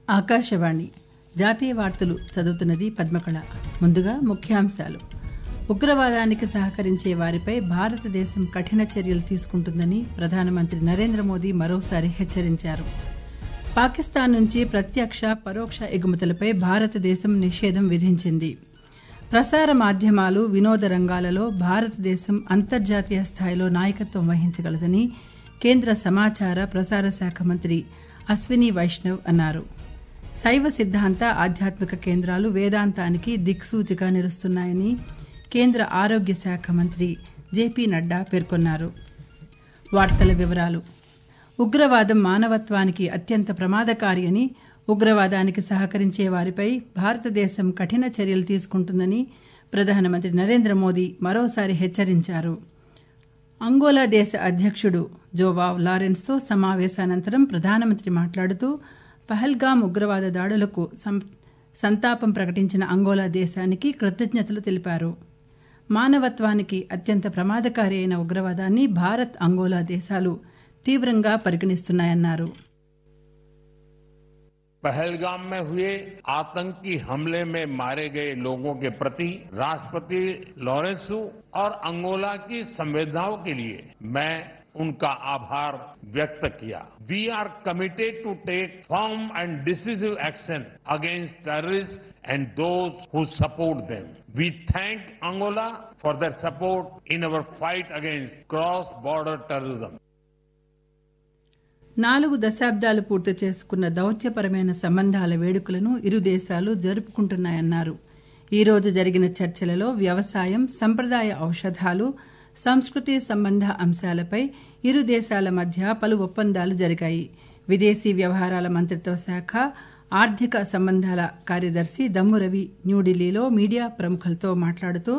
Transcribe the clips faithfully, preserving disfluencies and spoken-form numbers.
ఆకాశవాణి జాతీయ వార్తలు చదువుతున్నది పద్మకళ. ముందుగా ముఖ్యాంశాలు. ఉగ్రవాదానికి సహకరించే వారిపై భారతదేశం కఠిన చర్యలు తీసుకుంటుందని ప్రధానమంత్రి నరేంద్ర మోదీ మరోసారి హెచ్చరించారు. పాకిస్తాన్ నుంచి ప్రత్యక్ష పరోక్ష ఎగుమతులపై భారతదేశం నిషేధం విధించింది. ప్రసార మాధ్యమాలు, వినోద రంగాలలో భారతదేశం అంతర్జాతీయ స్థాయిలో నాయకత్వం వహించగలదని కేంద్ర సమాచార ప్రసార శాఖ మంత్రి అశ్విని వైష్ణవ్ అన్నారు. శైవ సిద్ధాంత ఆధ్యాత్మిక కేంద్రాలు వేదాంతానికి దిక్సూచిగా నిలుస్తున్నాయని కేంద్ర ఆరోగ్య శాఖ మంత్రి జేపీ నడ్డా పేర్కొన్నారు. వార్తల వివరాలు. ఉగ్రవాదం మానవత్వానికి అత్యంత ప్రమాదకారి అని, ఉగ్రవాదానికి సహకరించే వారిపై భారతదేశం కఠిన చర్యలు తీసుకుంటుందని ప్రధానమంత్రి నరేంద్ర మోదీ మరోసారి హెచ్చరించారు. అంగోలా దేశ అధ్యక్షుడు జోవావ్ లారెన్స్తో సమావేశానంతరం ప్రధానమంత్రి మాట్లాడుతూ పహల్గామ్ ఉగ్రవాద దాడులకు సంతాపం ప్రకటించిన అంగోలా దేశానికి కృతజ్ఞతలు తెలిపారు. మానవత్వానికి అత్యంత ప్రమాదకారి అయిన ఉగ్రవాదాన్ని భారత్, అంగోలా దేశాలు తీవ్రంగా పరిగణిస్తున్నాయన్నారు. पहलगाम में हुए आतंकी हमले में मारे गए लोगों के प्रति राष्ट्रपति लॉरेंसो और अंगोला की संवेदनाओं के लिए मैं उनका आभार व्यक्त किया. We are committed to take firm and decisive action against terrorists and those who support them. We thank Angola for their support in our fight against cross-border terrorism. నాలుగు దశాబ్దాలు పూర్తి చేసుకున్న దౌత్యపరమైన సంబంధాల వేడుకలను ఇరు దేశాలు జరుపుకుంటున్నాయన్నారు. ఈ రోజు జరిగిన చర్చలలో వ్యవసాయం, సంప్రదాయ ఔషధాలు, సంస్కృతి సంబంధ అంశాలపై ఇరు దేశాల మధ్య పలు ఒప్పందాలు జరిగాయి. విదేశీ వ్యవహారాల మంత్రిత్వ శాఖ ఆర్థిక సంబంధాల కార్యదర్శి దమ్ము రవి న్యూఢిల్లీలో మీడియా ప్రముఖులతో మాట్లాడుతూ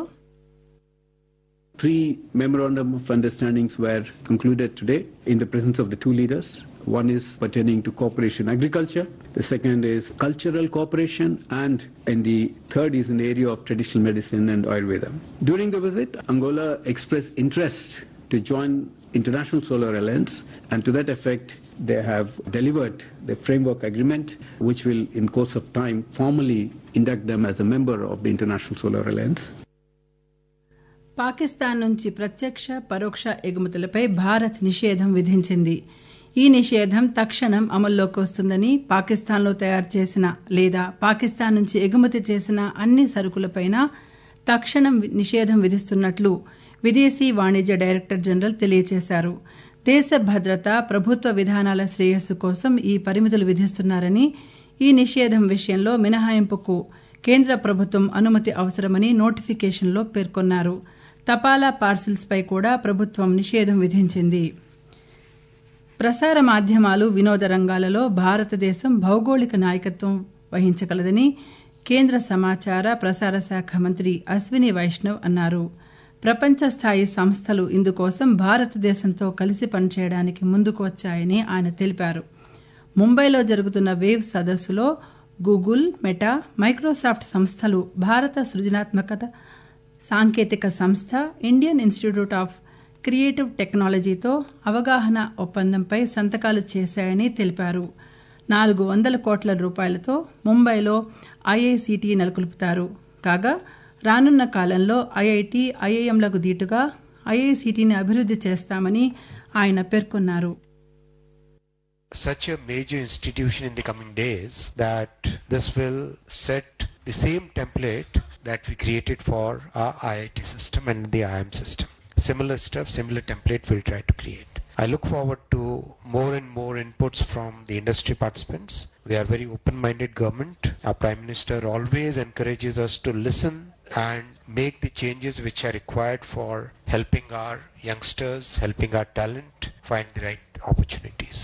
Three memorandum of understandings were concluded today in the presence of the two leaders. One is pertaining to cooperation agriculture, the second is cultural cooperation, and and the third is in the area of traditional medicine and Ayurveda. During the visit, Angola expressed interest to join International Solar Alliance, and to that effect, they have delivered the framework agreement, which will, in course of time, formally induct them as a member of the International Solar Alliance. Pakistan నుంచి ప్రత్యక్ష పరోక్ష ఎగుమతులపై భారత్ నిషేధం విధించింది. ఈ నిషేధం తక్షణం అమల్లోకి వస్తుందని, పాకిస్తాన్లో తయారు చేసిన లేదా పాకిస్తాన్ నుంచి ఎగుమతి చేసిన అన్ని సరుకులపైన తక్షణం నిషేధం విధిస్తున్నట్లు విదేశీ వాణిజ్య డైరెక్టర్ జనరల్ తెలియజేశారు. దేశ భద్రత, ప్రభుత్వ విధానాల శ్రేయస్సు కోసం ఈ పరిమితులు విధిస్తున్నారని, ఈ నిషేధం విషయంలో మినహాయింపుకు కేంద్ర ప్రభుత్వం అనుమతి అవసరమని నోటిఫికేషన్లో పేర్కొన్నారు. తపాలా పార్సిల్స్పై కూడా ప్రభుత్వం నిషేధం విధించింది. ప్రసార మాధ్యమాలు, వినోద రంగాలలో భారతదేశం భౌగోళిక నాయకత్వం వహించగలదని కేంద్ర సమాచార ప్రసార శాఖ మంత్రి అశ్విని వైష్ణవ్ అన్నారు. ప్రపంచ స్థాయి సంస్థలు ఇందుకోసం భారతదేశంతో కలిసి పనిచేయడానికి ముందుకు వచ్చాయని ఆయన తెలిపారు. ముంబైలో జరుగుతున్న వేవ్ సదస్సులో గూగుల్, మెటా, మైక్రోసాఫ్ట్ సంస్థలు భారత సృజనాత్మకత సాంకేతిక సంస్థ ఇండియన్ ఇన్స్టిట్యూట్ ఆఫ్ క్రియేటివ్ టెక్నాలజీతో అవగాహన ఒప్పందంపై సంతకాలు చేశాయని తెలిపారు. నాలుగు వందల కోట్ల రూపాయలతో ముంబైలో ఐఐసిటి నెలకొల్పుతారు. కాగా రానున్న కాలంలో ఐఐటి, ఐఐఎంలకు దీటుగా ఐఐసిటిని అభివృద్ధి చేస్తామని ఆయన పేర్కొన్నారు. Such a major institution in the coming days that this will set the same template that we created for our I I T system and the I I M system. Similar stuff, similar template we'll try to create. I look forward to more and more inputs from the industry participants. We are very open-minded government. Our Prime Minister always encourages us to listen and make the changes which are required for helping our youngsters, helping our talent find the right opportunities.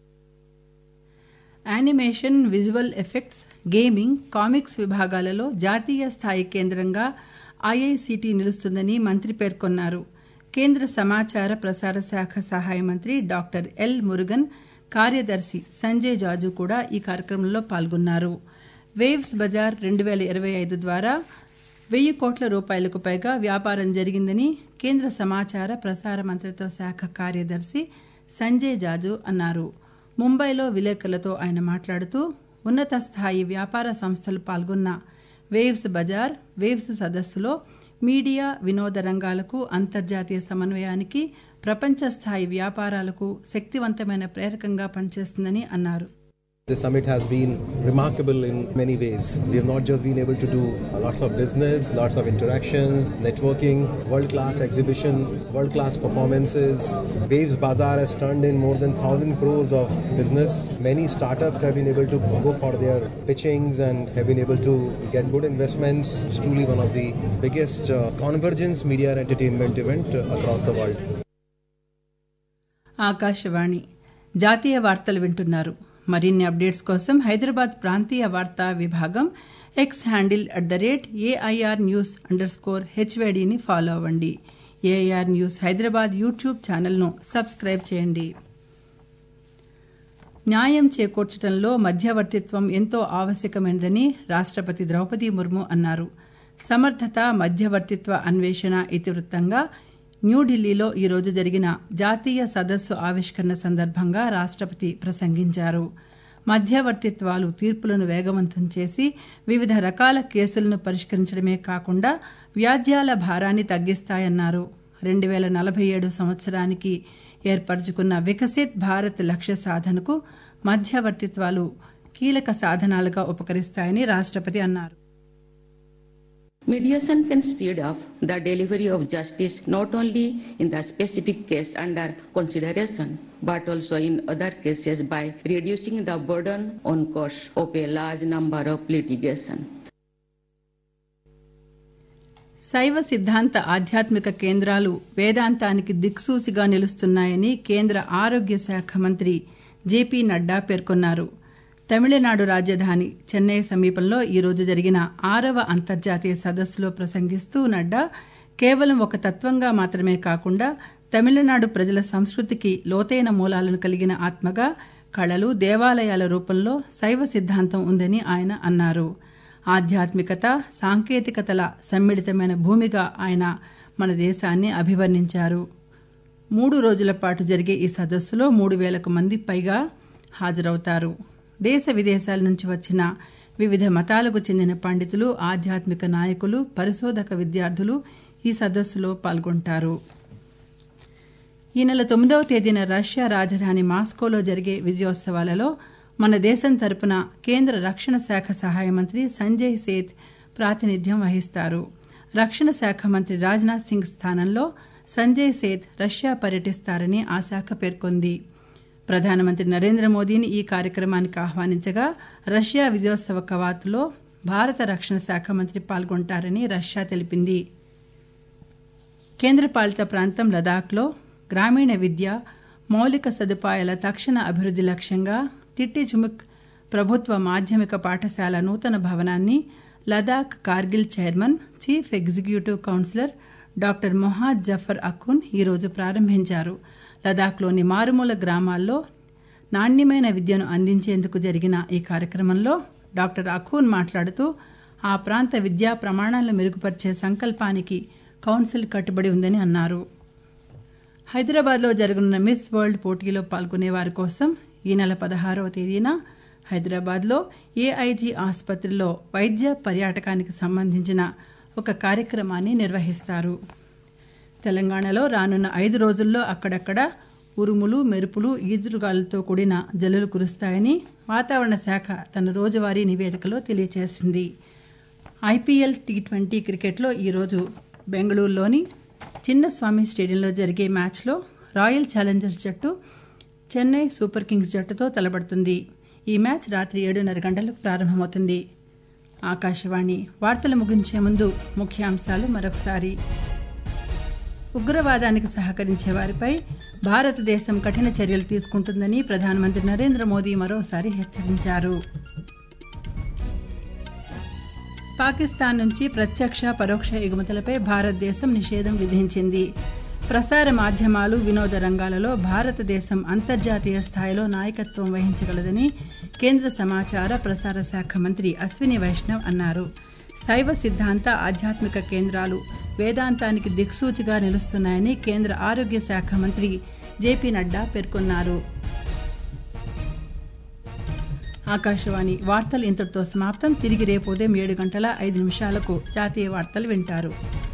Animation, visual effects, gaming, comics విభాగాలలో జాతీయ స్థాయి కేంద్రంగా IICT నిలుస్తుందని మంత్రి పేర్కొన్నారు. కేంద్ర సమాచార ప్రసార శాఖ సహాయ మంత్రి డాక్టర్ ఎల్ మురుగన్, కార్యదర్శి సంజయ్ జాజు కూడా ఈ కార్యక్రమంలో పాల్గొన్నారు. వేవ్స్ బజార్ రెండు వేల ఇరవై ఐదు ద్వారా వెయ్యి కోట్ల రూపాయలకు పైగా వ్యాపారం జరిగిందని కేంద్ర సమాచార ప్రసార మంత్రిత్వ శాఖ కార్యదర్శి సంజయ్ జాజు అన్నారు. ముంబైలో విలేకరులతో ఆయన మాట్లాడుతూ ఉన్నత స్థాయి వ్యాపార సంస్థలు పాల్గొన్న వేవ్స్ బజార్ వేవ్స్ సదస్సులో మీడియా వినోద రంగాలకు అంతర్జాతీయ సమన్వయానికి ప్రపంచ స్థాయి వ్యాపారాలకు శక్తివంతమైన ప్రేరకంగా పనిచేస్తుందని అన్నారు. The summit has been remarkable in many ways. We have not just been able to do lots of business, lots of interactions, networking, world-class exhibition, world-class performances. Waves Bazaar has turned in more than one thousand crores of business. Many startups have been able to go for their pitchings and have been able to get good investments. It's truly one of the biggest uh, convergence media and entertainment event uh, across the world. Akashvani జాతీయ వార్తలు వింటున్నారు. మరిన్ని updates కోసం హైదరాబాద్ ప్రాంతీయ వార్తా విభాగం X handle at the rate AIR news underscore స్కోర్ హెచ్వైడీని ఫాలో అవ్వండి. ఏఐఆర్ న్యూస్ హైదరాబాద్ యూట్యూబ్ ఛానల్ను సబ్స్క్రైబ్ చేయండి. న్యాయం చేకూర్చడంలో మధ్యవర్తిత్వం ఎంతో ఆవశ్యకమైనదని రాష్ట్రపతి ద్రౌపది ముర్ము అన్నారు. సమర్థత మధ్యవర్తిత్వ అన్వేషణ ఇతివృత్తంగా న్యూఢిల్లీలో ఈరోజు జరిగిన జాతీయ సదస్సు ఆవిష్కరణ సందర్భంగా రాష్ట్రపతి ప్రసంగించారు. మధ్యవర్తిత్వాలు తీర్పులను వేగవంతం చేసి వివిధ రకాల కేసులను పరిష్కరించడమే కాకుండా వ్యాజ్యాల భారాన్ని తగ్గిస్తాయన్నారు. రెండు వేల నలభై ఏడు సంవత్సరానికి ఏర్పరచుకున్న వికసిత్ భారత్ లక్ష్య సాధనకు మధ్యవర్తిత్వాలు కీలక సాధనాలుగా ఉపకరిస్తాయని రాష్ట్రపతి అన్నారు. Mediation can speed up the delivery of justice not only in the specific case under consideration, but also in other cases by reducing the burden on courts of a large number of litigation. శైవ సిద్ధాంత ఆధ్యాత్మిక కేంద్రాలు వేదాంతానికి దిక్సూచిగా నిలుస్తున్నాయని కేంద్ర ఆరోగ్య శాఖ మంత్రి JP Nadda పేర్కొన్నారు. తమిళనాడు రాజధాని చెన్నై సమీపంలో ఈరోజు జరిగిన ఆరవ అంతర్జాతీయ సదస్సులో ప్రసంగిస్తూ నడ్డా కేవలం ఒక తత్వంగా మాత్రమే కాకుండా తమిళనాడు ప్రజల సంస్కృతికి లోతైన మూలాలను కలిగిన ఆత్మగా కళలు దేవాలయాల రూపంలో శైవ సిద్ధాంతం ఉందని ఆయన అన్నారు. ఆధ్యాత్మికత సాంకేతికతల సమ్మిళితమైన భూమిగా ఆయన మన దేశాన్ని అభివర్ణించారు. మూడు రోజుల పాటు జరిగే ఈ సదస్సులో మూడు వేలకు మంది పైగా హాజరవుతారు. దేశ విదేశాల నుంచి వచ్చిన వివిధ మతాలకు చెందిన పండితులు, ఆధ్యాత్మిక నాయకులు, పరిశోధక విద్యార్థులు ఈ సదస్సులో పాల్గొంటారు. ఈ నెల తొమ్మిదవ తేదీన రష్యా రాజధాని మాస్కోలో జరిగే విజయోత్సవాలలో మన దేశం తరపున కేంద్ర రక్షణ శాఖ సహాయ మంత్రి సంజయ్ సేత్ ప్రాతినిధ్యం వహిస్తారు. రక్షణ శాఖ మంత్రి రాజ్నాథ్ సింగ్ స్థానంలో సంజయ్ సేత్ రష్యా పర్యటిస్తారని ఆ శాఖ పేర్కొంది. ప్రధానమంత్రి నరేంద్ర మోదీని ఈ కార్యక్రమానికి ఆహ్వానించగా రష్యా విజయోత్సవ కవాతులో భారత రక్షణ శాఖ మంత్రి పాల్గొంటారని రష్యా తెలిపింది. కేంద్రపాలిత ప్రాంతం లదాఖ్లో గ్రామీణ విద్య, మౌలిక సదుపాయాల తక్షణ అభివృద్ది లక్ష్యంగా తిట్టిజుముక్ ప్రభుత్వ మాధ్యమిక పాఠశాల నూతన భవనాన్ని Ladakh Kargil chairman, chief executive councillor doctor Mohad Zafar Akhun ఈరోజు ప్రారంభించారు. లదాఖ్లోని మారుమూల గ్రామాల్లో నాణ్యమైన విద్యను అందించేందుకు జరిగిన ఈ కార్యక్రమంలో డాక్టర్ అఖూన్ మాట్లాడుతూ ఆ ప్రాంత విద్యా ప్రమాణాలను మెరుగుపరిచే సంకల్పానికి కౌన్సిల్ కట్టుబడి ఉందని అన్నారు. హైదరాబాద్లో జరగనున్న మిస్ వరల్డ్ పోటీలో పాల్గొనే వారి కోసం ఈ నెల పదహారవ తేదీన హైదరాబాద్లో ఏఐజీ ఆసుపత్రిలో వైద్య పర్యాటకానికి సంబంధించిన ఒక కార్యక్రమాన్ని నిర్వహిస్తారు. తెలంగాణలో రానున్న ఐదు రోజుల్లో అక్కడక్కడ ఉరుములు, మెరుపులు, ఈదురుగాలులతో కూడిన జల్లులు కురుస్తాయని వాతావరణ శాఖ తన రోజువారీ నివేదికలో తెలియజేసింది. ఐపీఎల్ టీ ట్వంటీ క్రికెట్లో ఈరోజు బెంగళూరులోని చిన్నస్వామి స్టేడియంలో జరిగే మ్యాచ్లో రాయల్ ఛాలెంజర్స్ జట్టు చెన్నై సూపర్ కింగ్స్ జట్టుతో తలపడుతుంది. ఈ మ్యాచ్ రాత్రి ఏడున్నర గంటలకు ప్రారంభమవుతుంది. ఆకాశవాణి వార్తలు ముగించే ముందు ముఖ్యాంశాలు మరొకసారి. ఉగ్రవాదానికి సహకరించే వారిపై భారతదేశం కఠిన చర్యలు తీసుకుంటుందని ప్రధానమంత్రి నరేంద్ర మోదీ మరోసారి హెచ్చరించారు. పాకిస్తాన్ నుంచి ప్రత్యక్ష పరోక్ష ఎగుమతులపై భారతదేశం నిషేధం విధించింది. ప్రసార మాధ్యమాలు, వినోద రంగాలలో భారతదేశం అంతర్జాతీయ స్థాయిలో నాయకత్వం వహించగలదని కేంద్ర సమాచార ప్రసార శాఖ మంత్రి అశ్విని వైష్ణవ్ అన్నారు. శైవ సిద్ధాంత ఆధ్యాత్మిక కేంద్రాలు వేదాంతానికి దిక్సూచిగా నిలుస్తున్నాయని కేంద్ర ఆరోగ్య శాఖ మంత్రి జేపీ నడ్డా పేర్కొన్నారు. ఆకాశవాణి వార్తలు ఇంతటితో సమాప్తం. తిరిగి రేపు ఉదయం ఏడు గంటల ఐదు నిమిషాలకు జాతీయ వార్తలు వింటారు.